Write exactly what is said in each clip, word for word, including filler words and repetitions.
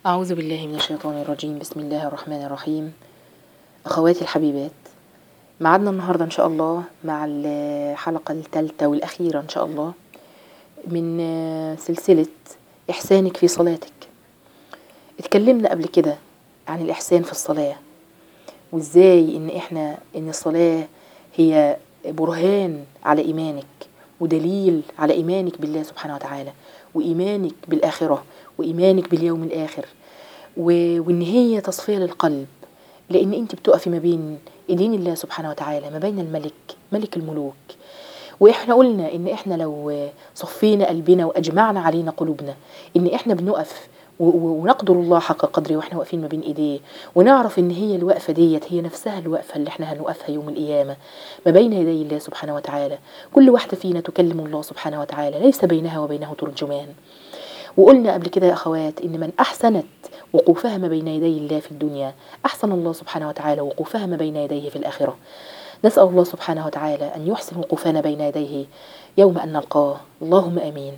أعوذ بالله من الشيطان الرجيم. بسم الله الرحمن الرحيم. أخواتي الحبيبات، معادنا النهاردة إن شاء الله مع الحلقة الثالثة والأخيرة إن شاء الله من سلسلة إحسانك في صلاتك. اتكلمنا قبل كده عن الإحسان في الصلاة، وإزاي إن إحنا إن الصلاة هي برهان على إيمانك ودليل على إيمانك بالله سبحانه وتعالى، وإيمانك بالآخرة، وإيمانك باليوم الآخر، وإن هي تصفية للقلب، لأن أنت بتقفي ما بين إيدين الله سبحانه وتعالى، ما بين الملك ملك الملوك. وإحنا قلنا إن إحنا لو صفينا قلبنا وأجمعنا علينا قلوبنا إن إحنا بنقف ونقدر الله حق قدره وإحنا واقفين ما بين إيديه، ونعرف إن هي الوقفة ديت هي نفسها الوقفة اللي إحنا هنوقفها يوم القيامة ما بين يدي الله سبحانه وتعالى. كل واحدة فينا تكلم الله سبحانه وتعالى، ليس بينها وبينه ترجمان. وقلنا قبل كده يا أخوات إن من أحسنت وقوفها ما بين يدي الله في الدنيا أحسن الله سبحانه وتعالى وقوفها ما بين يديه في الآخرة. نسأل الله سبحانه وتعالى أن يحسن وقوفنا بين يديه يوم أن نلقاه، اللهم آمين.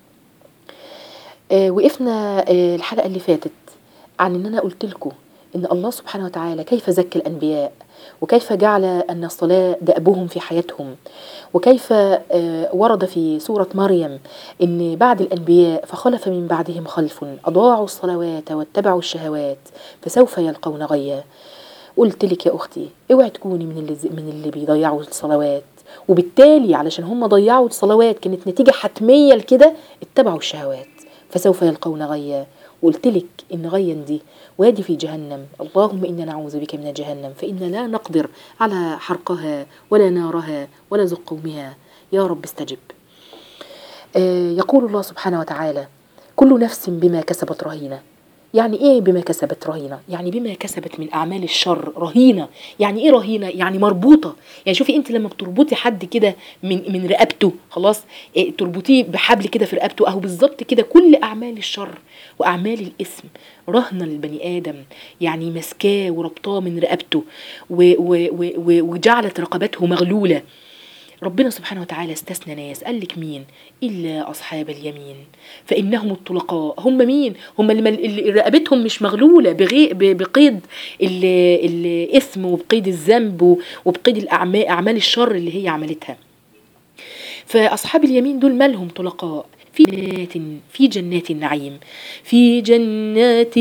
آه وقفنا آه الحلقة اللي فاتت عن أن أنا قلت لكم إن الله سبحانه وتعالى كيف زكى الأنبياء، وكيف جعل أن الصلاة دأبهم في حياتهم، وكيف ورد في سورة مريم إن بعد الأنبياء فخلف من بعدهم خلف أضاعوا الصلوات واتبعوا الشهوات فسوف يلقون غيا. قلت لك يا أختي اوعي تكوني من اللي, من اللي بيضيعوا الصلوات، وبالتالي علشان هم ضيعوا الصلوات كانت نتيجة حتمية لكده اتبعوا الشهوات فسوف يلقون غيا. وقلت لك إن غيا دي وادي في جهنم، اللهم إنا نعوذ بك من جهنم فإنا لا نقدر على حرقها ولا نارها ولا زقومها، يا رب استجب. آه يقول الله سبحانه وتعالى كل نفس بما كسبت رهينة. يعني ايه بما كسبت رهينة؟ يعني بما كسبت من أعمال الشر رهينة. يعني ايه رهينة؟ يعني مربوطة. يعني شوفي انت لما بتربطي حد كده من من رقبته، خلاص إيه تربطيه بحبل كده في رقبته، اهو بالظبط كده كل أعمال الشر وأعمال الإثم رهنة للبني آدم، يعني مسكاه وربطاه من رقبته وجعلت رقبته مغلولة. ربنا سبحانه وتعالى استثنى ناس، قال لك مين؟ إلا أصحاب اليمين فإنهم الطلقاء. هم مين؟ هم اللي رقبتهم مش مغلولة بقيد الإثم وبقيد الذنب وبقيد الأعمال أعمال الشر اللي هي عملتها. فأصحاب اليمين دول مالهم طلقاء في جنات في جنات النعيم، في جنات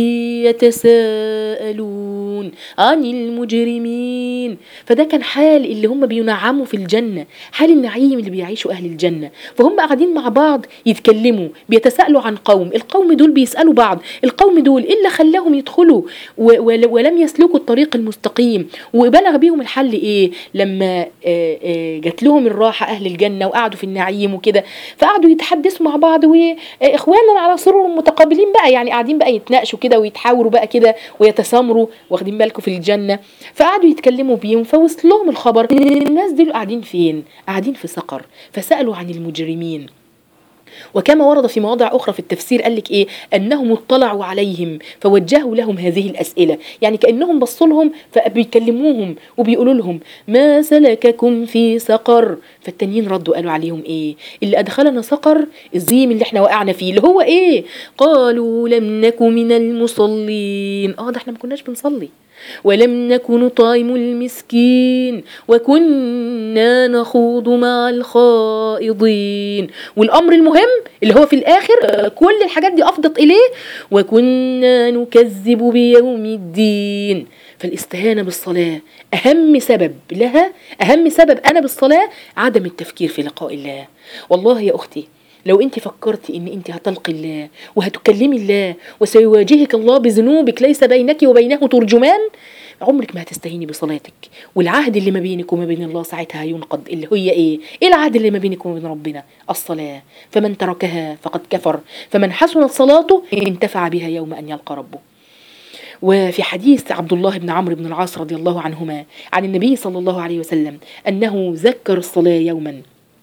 يتساءلون عن المجرمين. فده كان حال اللي هم بينعموا في الجنة، حال النعيم اللي بيعيشوا أهل الجنة. فهم قاعدين مع بعض يتكلموا بيتساءلوا عن قوم، القوم دول بيسألوا بعض، القوم دول إيه اللي خلاهم يدخلوا ولم يسلكوا الطريق المستقيم، وبلغ بيهم الحل إيه لما جات لهم الراحة أهل الجنة وقعدوا في النعيم وكده. فقعدوا يتحدثوا مع بعض واخوانا على سرر متقابلين بقى، يعني قاعدين بقى يتناقشوا كده ويتحاوروا بقى كده ويتسامروا، واخدين بالكم في الجنة. فقعدوا يتكلموا بيهم فوصل لهم الخبر الناس دول قاعدين فين؟ قاعدين في سقر. فسألوا عن المجرمين. وكما ورد في مواضع أخرى في التفسير قال لك إيه؟ أنهم اطلعوا عليهم فوجهوا لهم هذه الأسئلة، يعني كأنهم بصوا لهم فبيكلموهم وبيقولوا لهم ما سلككم في سقر؟ فالتانيين ردوا قالوا عليهم إيه؟ اللي أدخلنا سقر الزيم اللي احنا وقعنا فيه اللي هو إيه؟ قالوا لم نك من المصلين. آه ده احنا ما كناش بنصلي، ولم نكن نطعم المسكين وكنا نخوض مع الخائضين. والأمر المهم اللي هو في الآخر كل الحاجات دي أفضت إليه وكنا نكذب بيوم الدين. فالاستهانة بالصلاة أهم سبب لها، أهم سبب أنا بالصلاة عدم التفكير في لقاء الله. والله يا أختي لو انت فكرتي ان انت هتلقي الله وهتكلمي الله وسيواجهك الله بذنوبك ليس بينك وبينه ترجمان، عمرك ما هتستهيني بصلاتك. والعهد اللي ما بينك وما بين الله ساعتها هينقض، اللي هي ايه؟ ايه العهد اللي ما بينك وما بين ربنا؟ الصلاة. فمن تركها فقد كفر، فمن حسنت صلاته انتفع بها يوم ان يلقى ربه. وفي حديث عبد الله بن عمرو بن العاص رضي الله عنهما عن النبي صلى الله عليه وسلم أنه ذكر الصلاة يوما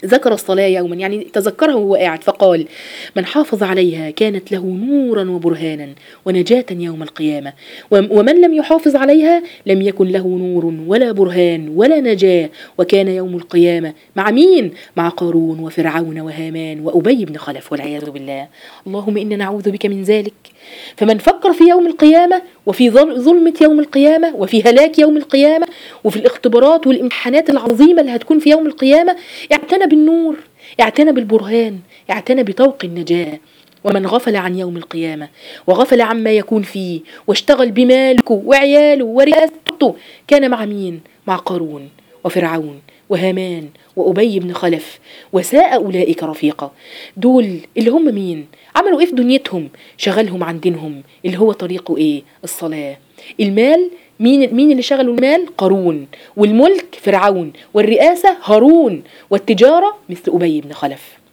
ذكر الصلاة يوما يعني تذكرها وهو قاعد فقال: من حافظ عليها كانت له نورا وبرهانا ونجاة يوم القيامة، ومن لم يحافظ عليها لم يكن له نور ولا برهان ولا نجاة، وكان يوم القيامة مع مين؟ مع قارون وفرعون وهامان وأبي بن خلف والعياذ بالله. اللهم إنا نعوذ بك من ذلك. فمن فكر في يوم القيامة وفي ظلمة يوم القيامة وفي هلاك يوم القيامة وفي الاختبارات والامتحانات العظيمة اللي هتكون في يوم القيامة، اعتنى بالنور، اعتنى بالبرهان، اعتنى بطوق النجاة. ومن غفل عن يوم القيامة وغفل عما يكون فيه واشتغل بمالكه وعياله ورئاسته، كان مع مين؟ مع قارون وفرعون وهامان وأبي بن خلف، وساء أولئك رفيقا. دول اللي هم مين؟ عملوا إيه في دنيتهم؟ شغلهم عن دينهم اللي هو طريقه إيه؟ الصلاة. المال، مين مين اللي شغلوا المال؟ قارون. والملك فرعون. والرئاسة هارون. والتجارة مثل أبي بن خلف.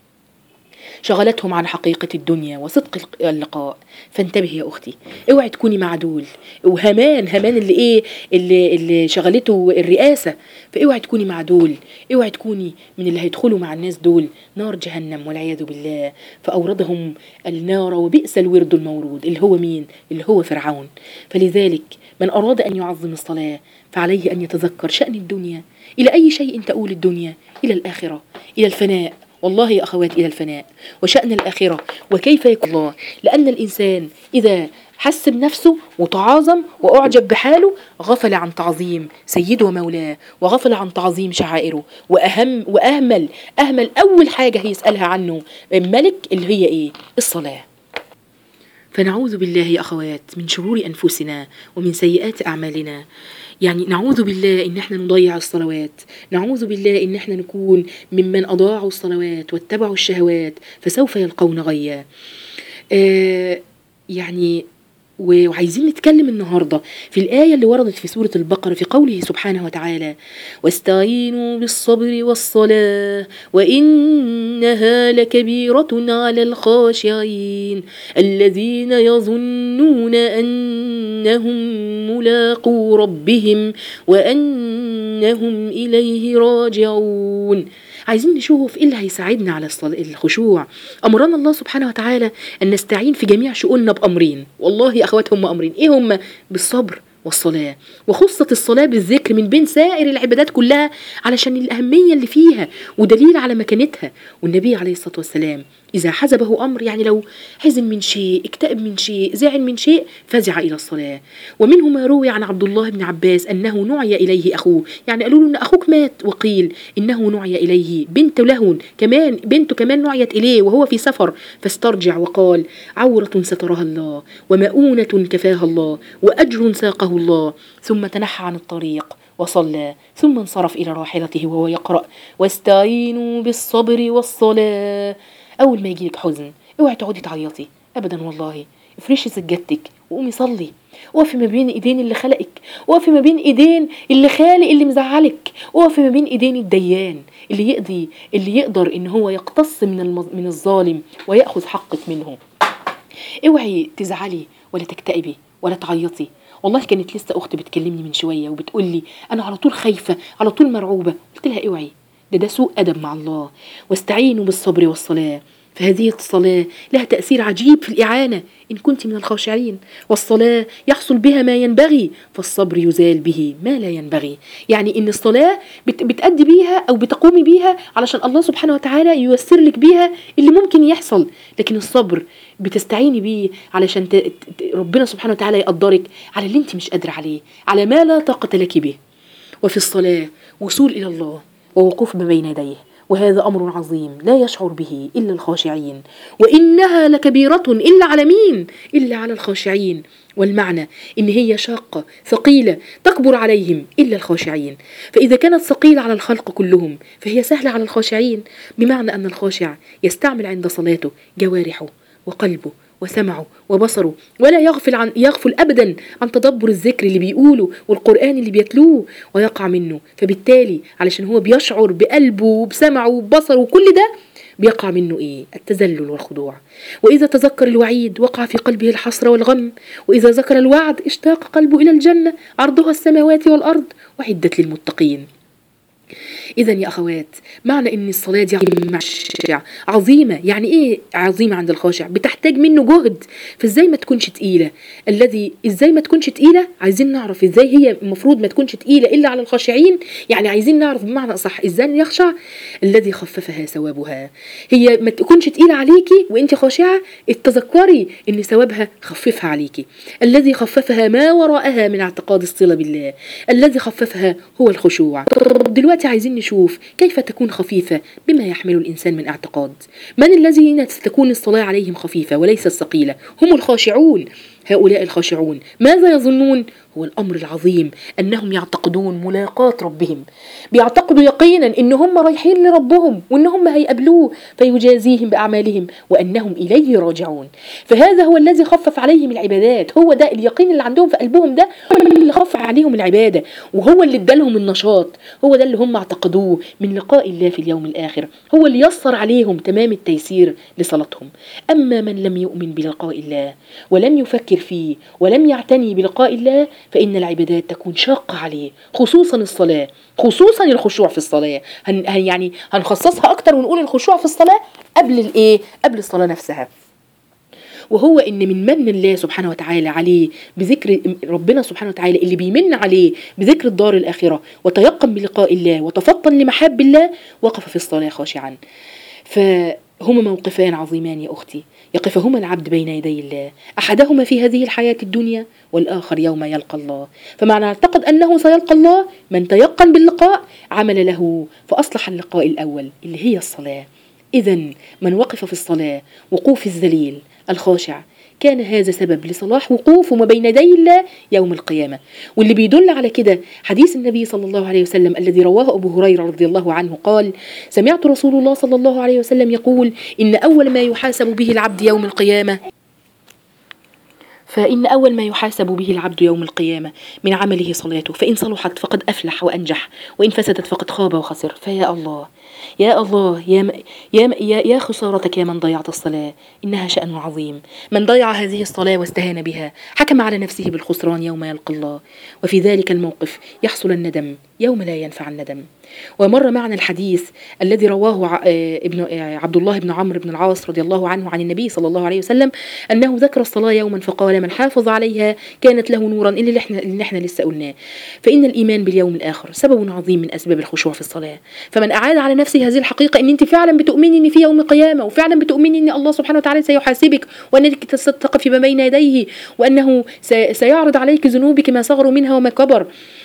شغلتهم عن حقيقة الدنيا وصدق اللقاء. فانتبه يا أختي، اوعي تكوني مع دول. وهمان همان اللي ايه اللي, اللي شغلته الرئاسة، فاوعي تكوني مع دول، اوعي تكوني من اللي هيدخلوا مع الناس دول نار جهنم والعياذ بالله. فأوردهم النار وبئس الورد المورود، اللي هو مين؟ اللي هو فرعون. فلذلك من أراد أن يعظم الصلاة فعليه أن يتذكر شأن الدنيا. إلى أي شيء تؤول الدنيا؟ إلى الآخرة، إلى الفناء. والله يا أخوات إلى الفناء وشأن الآخرة. وكيف يكون الله؟ لأن الإنسان إذا حس بنفسه وتعاظم وأعجب بحاله غفل عن تعظيم سيده ومولاه، وغفل عن تعظيم شعائره، وأهم وأهمل أهمل أول حاجة هيسألها عنه الملك اللي هي إيه؟ الصلاة. فنعوذ بالله يا أخوات من شرور أنفسنا ومن سيئات أعمالنا. يعني نعوذ بالله إن احنا نضيع الصلوات، نعوذ بالله إن احنا نكون ممن أضاعوا الصلوات واتبعوا الشهوات فسوف يلقون غيا. آه يعني وعايزين نتكلم النهاردة في الآية اللي وردت في سورة البقرة في قوله سبحانه وتعالى: واستعينوا بالصبر والصلاة وإنها لكبيرة على الخاشعين الذين يظنون أنهم ملاقو ربهم وأنهم إليه راجعون. عايزين نشوف ايه اللي هيساعدنا على الخشوع. امرنا الله سبحانه وتعالى ان نستعين في جميع شؤوننا بامرين، والله يا اخوات هم امرين. ايه هم؟ بالصبر والصلاة. وخصت الصلاة بالذكر من بين سائر العبادات كلها علشان الأهمية اللي فيها ودليل على مكانتها. والنبي عليه الصلاة والسلام إذا حزبه أمر، يعني لو حزن من شيء، اكتئب من شيء، زعل من شيء، فزع إلى الصلاة. ومنه ما روي عن عبد الله بن عباس أنه نعي إليه أخوه، يعني قالوا له أن أخوك مات، وقيل إنه نعي إليه بنت له كمان، بنته كمان نعيت إليه وهو في سفر، فاسترجع وقال: عورة سترها الله ومؤونة كفاها الله وأجر ساقه الله. ثم تنحى عن الطريق وصلى، ثم انصرف إلى راحلته وهو يقرأ: واستعينوا بالصبر والصلاة. أول ما يجيلك حزن اوعي تقعدي تعيطي أبدا، والله افرشي سجادتك وقومي صلي، وقفي ما بين ايدين اللي خلقك، وقفي ما بين ايدين اللي خالق اللي مزعلك، وقفي ما بين ايدين الديان اللي يقضي اللي يقدر ان هو يقتص من المز... من الظالم ويأخذ حقك منه. اوعي تزعلي ولا تكتئبي ولا تعيطي. والله كانت لسه اختي بتكلمني من شويه وبتقول لي انا على طول خايفه، على طول مرعوبه. قلت لها اوعي، ده ده سوء ادب مع الله. واستعينوا بالصبر والصلاه، فهذه الصلاة لها تأثير عجيب في الإعانة إن كنت من الخاشعين. والصلاة يحصل بها ما ينبغي، فالصبر يزال به ما لا ينبغي. يعني إن الصلاة بت بتأدي بيها أو بتقومي بيها علشان الله سبحانه وتعالى ييسر لك بيها اللي ممكن يحصل، لكن الصبر بتستعيني بيه علشان ت ت ربنا سبحانه وتعالى يقدرك على اللي انت مش قادرة عليه، على ما لا طاقة لك به. وفي الصلاة وصول إلى الله ووقوف ما بين يديه، وهذا أمر عظيم لا يشعر به إلا الخاشعين. وإنها لكبيرة إلا على مين؟ إلا على الخاشعين. والمعنى إن هي شاقة ثقيلة تكبر عليهم إلا الخاشعين. فإذا كانت ثقيلة على الخلق كلهم فهي سهلة على الخاشعين، بمعنى أن الخاشع يستعمل عند صلاته جوارحه وقلبه وسمعه وبصره، ولا يغفل عن يغفل أبدا عن تدبر الذكر اللي بيقوله والقرآن اللي بيتلوه ويقع منه. فبالتالي علشان هو بيشعر بقلبه وبسمعه وبصره وكل ده بيقع منه إيه؟ التذلل والخضوع. وإذا تذكر الوعيد وقع في قلبه الحسرة والغم، وإذا ذكر الوعد اشتاق قلبه إلى الجنة عرضها السماوات والأرض وعدت للمتقين. إذا يا أخوات، معنى إن الصلاة دي عظيمة، يعني إيه عظيمة عند الخاشع؟ بتحتاج منه جهد، فإزاي ما تكونش تقيلة؟ الذي إزاي ما تكونش تقيلة؟ عايزين نعرف إزاي هي المفروض ما تكونش تقيلة إلا على الخاشعين. يعني عايزين نعرف بمعنى أصح إزاي يخشع. الذي خففها ثوابها، هي ما تكونش تقيلة عليكي وإنت خاشعة، اتذكري إن ثوابها خففها عليكي. الذي خففها ما وراءها من اعتقاد الصلة بالله، الذي خففها هو الخشوع. دلوقتي عايزين نشوف كيف تكون خفيفة بما يحمل الإنسان من اعتقاد. من الذين تكون الصلاة عليهم خفيفة وليست ثقيلة؟ هم الخاشعون. هؤلاء الخاشعون ماذا يظنون؟ هو الأمر العظيم أنهم يعتقدون ملاقاة ربهم، بيعتقدوا يقينا إن هم رايحين لربهم وإن هم هيقابلوه فيجازيهم بأعمالهم وأنهم إليه راجعون. فهذا هو الذي خفف عليهم العبادات، هو ده اليقين اللي عندهم في قلبهم، ده هو اللي خفف عليهم العبادة، وهو اللي ادالهم النشاط، هو ده اللي هم اعتقدوه من لقاء الله في اليوم الآخر، هو اللي يسر عليهم تمام التيسير لصلاتهم. أما من لم يؤمن بلقاء الله ولم يفكر فيه ولم يعتني بلقاء الله فإن العبادات تكون شاقة عليه، خصوصا الصلاة، خصوصا الخشوع في الصلاة. هن يعني هنخصصها أكتر ونقول الخشوع في الصلاة قبل الإيه؟ قبل الصلاة نفسها. وهو إن من من الله سبحانه وتعالى عليه بذكر ربنا سبحانه وتعالى، اللي بيمن عليه بذكر الدار الآخرة وتيقن بلقاء الله وتفطن لمحاب الله، وقف في الصلاة خاشعا. فهما موقفان عظيمان يا أختي يقفهما العبد بين يدي الله، أحدهما في هذه الحياة الدنيا والآخر يوم يلقى الله. فمعنى نعتقد أنه سيلقى الله، من تيقن باللقاء عمل له فأصلح اللقاء الأول اللي هي الصلاة. إذن من وقف في الصلاة وقوف الذليل الخاشع كان هذا سبب لصلاح وقوفه ما بين يدي الله يوم القيامة. واللي بيدل على كده حديث النبي صلى الله عليه وسلم الذي رواه أبو هريرة رضي الله عنه قال: سمعت رسول الله صلى الله عليه وسلم يقول: إن أول ما يحاسب به العبد يوم القيامة فإن أول ما يحاسب به العبد يوم القيامة من عمله صلاته، فإن صلحت فقد أفلح وأنجح، وإن فسدت فقد خاب وخسر. فيا الله يا الله يا م... يا م... يا يا خسارتك يا من ضيعت الصلاة، إنها شأن عظيم. من ضيع هذه الصلاة واستهان بها حكم على نفسه بالخسران يوم يلقى الله، وفي ذلك الموقف يحصل الندم يوم لا ينفع الندم. ومر معنا الحديث الذي رواه ابن عبد الله بن عمرو بن العاص رضي الله عنه عن النبي صلى الله عليه وسلم أنه ذكر الصلاة يوما فقال: من حافظ عليها كانت له نورا، اللي احنا اللي احنا لسه قلناه. فإن الإيمان باليوم الآخر سبب عظيم من أسباب الخشوع في الصلاة. فمن أعاد على نفسه هذه الحقيقة، إن أنت فعلا بتؤمني إن في يوم قيامة، وفعلا بتؤمني إن الله سبحانه وتعالى سيحاسبك، وأنك تستقف ما بين يديه، وأنه سيعرض عليك ذنوبك ما صغر منها وما كبر.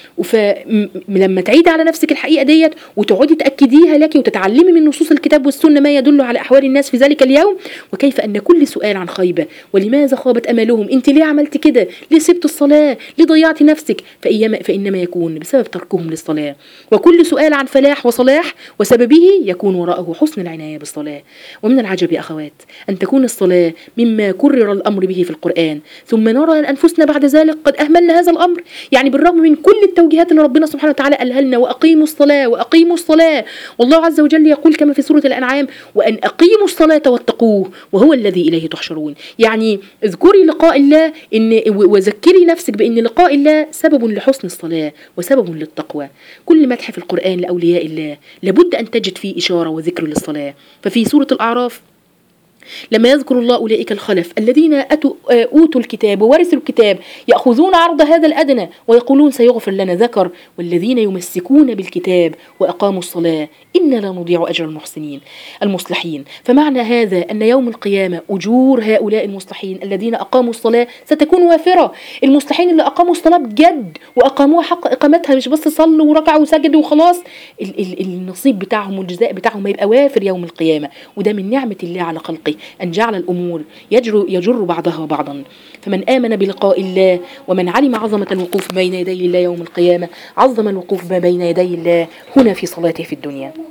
فلما تعيد على نفسك الحقيقة ديت وتقعدي تأكديها لك وتتعلمي من نصوص الكتاب والسنة ما يدل على أحوال الناس في ذلك اليوم، وكيف أن كل سؤال عن خيبة ولماذا خابت أملهم، أنت ليه عملت كده، ليه سبت الصلاة، ليه ضيعت نفسك، فإنما يكون بسبب تركهم للصلاة. وكل سؤال عن فلاح وصلاح وسببه يكون وراءه حسن العناية بالصلاة. ومن العجب يا أخوات أن تكون الصلاة مما كرر الأمر به في القرآن، ثم نرى أن أنفسنا بعد ذلك قد أهملنا هذا الأمر. يعني بالرغم من كل التوجيهات اللي ربنا سبحانه وتعالى قالها لنا: وأقيموا الصلاة وأقيموا الصلاة، والله عز وجل يقول كما في سورة الأنعام: وأن أقيموا الصلاة واتقوه وهو الذي إليه تحشرون. يعني اذكري لقاء الله إن وذكري نفسك بأن لقاء الله سبب لحسن الصلاة وسبب للتقوى. كل مدح في القرآن لأولياء الله لابد أن تجد فيه إشارة وذكر للصلاة. ففي سورة الأعراف لما يذكر الله أولئك الخلف الذين أتوا أوتوا الكتاب وورثوا الكتاب يأخذون عرض هذا الأدنى ويقولون سيغفر لنا، ذكر: والذين يمسكون بالكتاب وأقاموا الصلاة إنا لا نضيع أجر المحسنين المصلحين. فمعنى هذا أن يوم القيامة أجور هؤلاء المصلحين الذين أقاموا الصلاة ستكون وافرة. المصلحين اللي أقاموا الصلاة بجد وأقاموها حق إقامتها، مش بس صلوا وركعوا وسجدوا وخلاص، ال ال النصيب بتاعهم والجزاء بتاعهم يبقى وافر يوم القيامة. وده من نعمة الله على خلقه أن جعل الأمور يجر, يجر بعضها بعضا. فمن آمن بلقاء الله ومن علم عظمة الوقوف بين يدي الله يوم القيامة عظم الوقوف ما بين يدي الله هنا في صلاته في الدنيا.